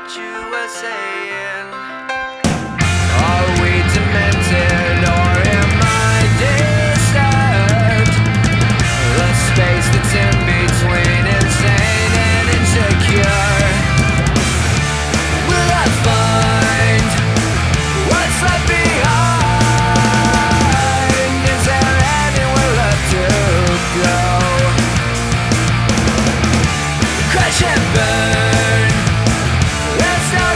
you were saying. Are we demented or am I disturbed? The space that's in between insane and insecure. Will I find what's left behind? Is there anywhere left to go? Crash and burn, there's no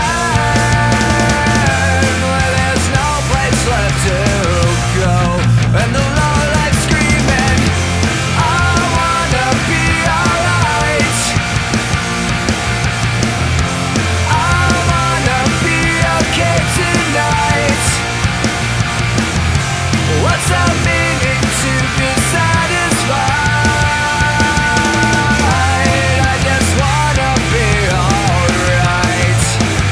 return. Where there's no place left to go. And the low life screaming, I wanna be alright. I wanna be okay tonight. What's the meaning to be satisfied? I just wanna be alright.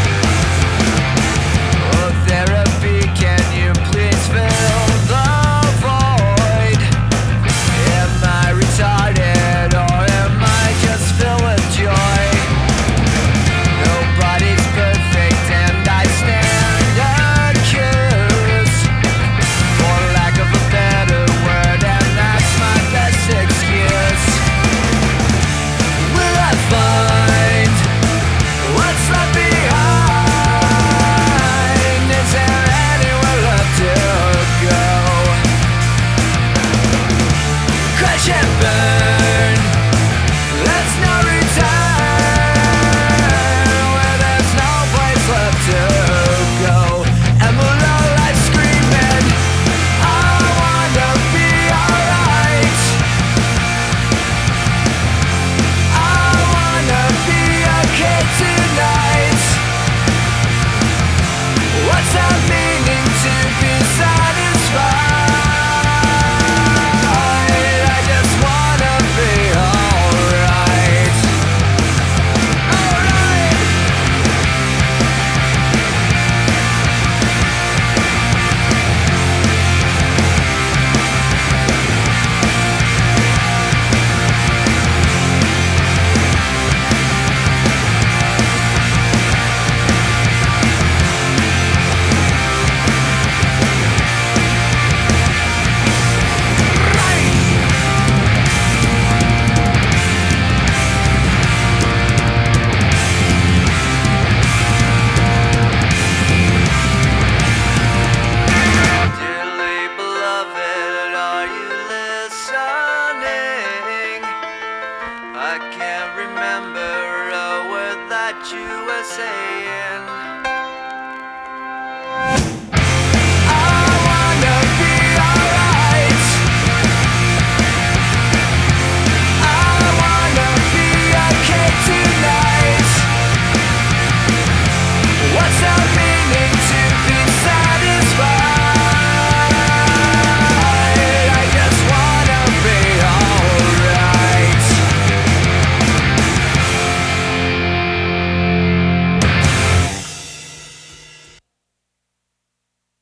Oh, therapy, can you please fill the void? Am I retarded or am I just filled with joy? Nobody's perfect and I stand accused, for lack of a better word, and that's my best excuse. Will I find what's left behind? Is there anywhere left to go? Crash and burn, there's no return. Where there's no place left to go. And the low life screaming, I wanna be alright. I wanna be okay tonight. What's the meaning to be satisfied? I just wanna be alright. Alright. Dearly beloved, are you listening? I can't remember a word that you were saying.